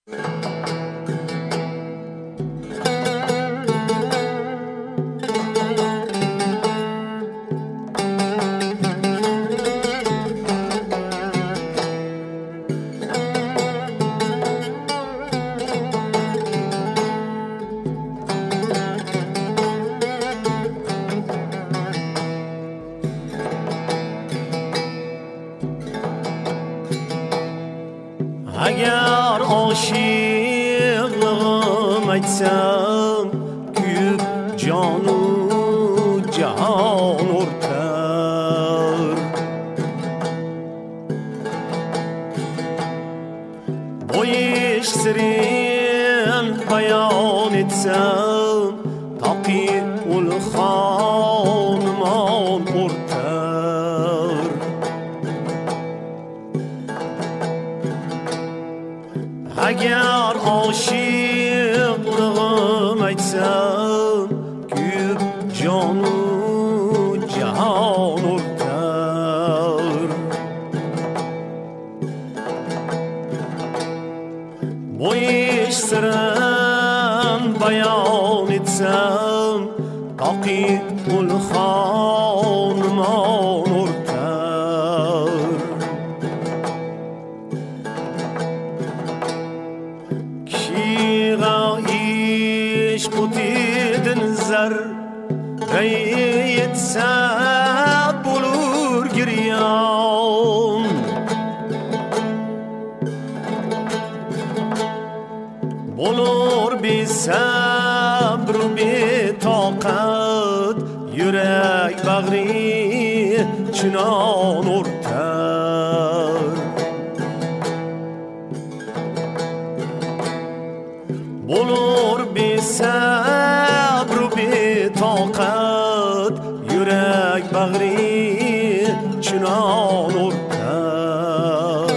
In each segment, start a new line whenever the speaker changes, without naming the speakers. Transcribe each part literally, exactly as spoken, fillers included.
اگر عاشقم aytsam kuyib jonu jahon o'rtar boyish sirin bayon etsam toqi ul xonimon o'rtar agar oshiqligim aytsam kuyib jonu jahon o'rtar boyish sirim bayon etsam toqi ul xonimon o'rtar Kutidin zar Gayetsa bulur giryan Bulur bi sabr bi taqat Yürek bagri çınan ortar Bulur bi sabr bi taqat Yürek bagri çınan o'rtar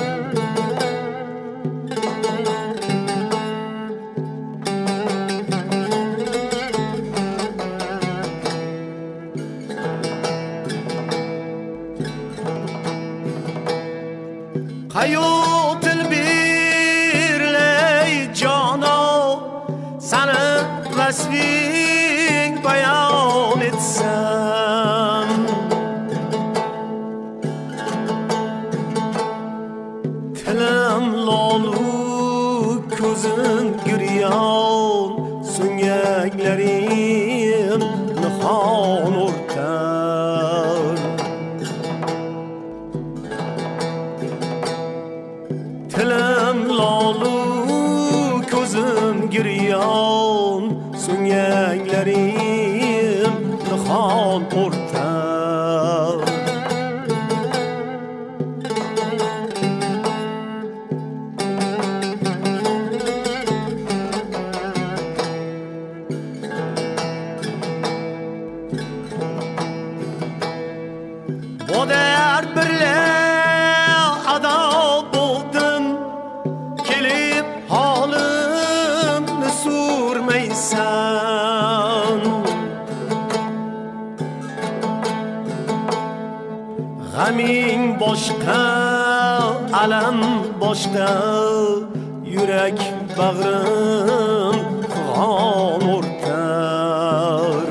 Hayotil birley cana Sana vasfing bayon etsam Tilim lolu ko'zim giryon So'ngaklarim nihon o'rtar Tilim lolu ko'zim giryon So'ngaklarim nihon o'rtar Bodar birle ado bo'ldim kelib holimni so'rmaysan g'aming boshqa alam boshqa yurak bag'rim qon o'rtar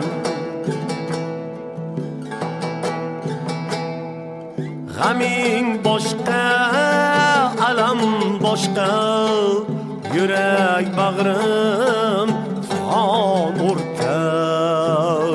g'aming boshqa alam boshqa yurak bag'rim qon o'rtar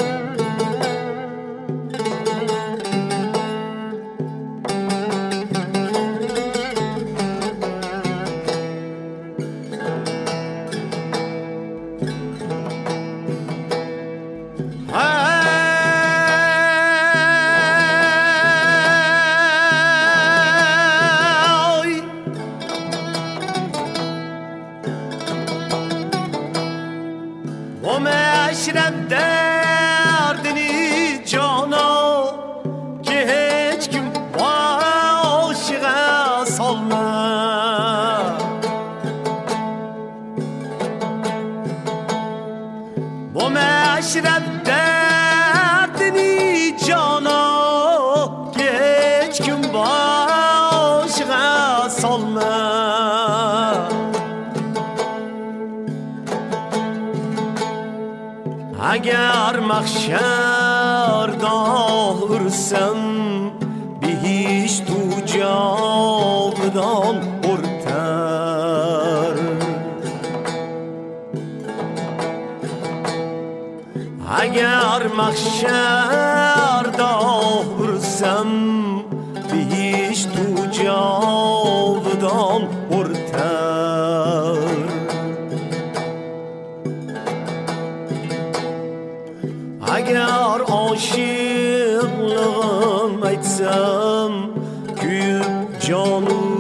و معشرت دردنی جانا که هیچ کم عاشق سالمه و معشرت دردنی جانا که هیچ کم عاشق سالمه اگر محشر دارسم به هیچ تو جاودان برتر اگر محشر دارسم به هیچ تو جاودان برتر اگر عاشقلığım etsem gül canım